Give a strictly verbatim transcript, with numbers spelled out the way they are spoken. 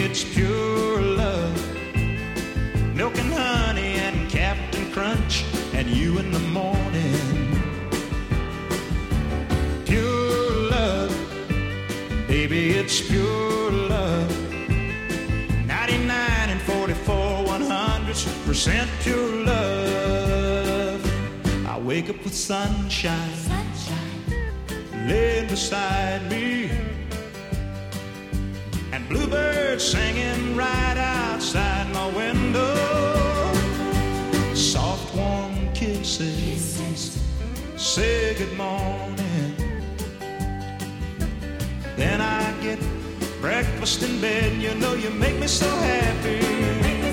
it's pure love. Milk and honey and Captain Crunch and you in the morning. Pure love, baby, it's pure love. ninety-nine and forty-four one hundredths percent pure love. I wake up with sunshine, sunshine laying beside me, and bluebirds singing right outside my window. Soft warm kisses, kisses. Say good morning. Then I get breakfast in bed. You know you make me so happy.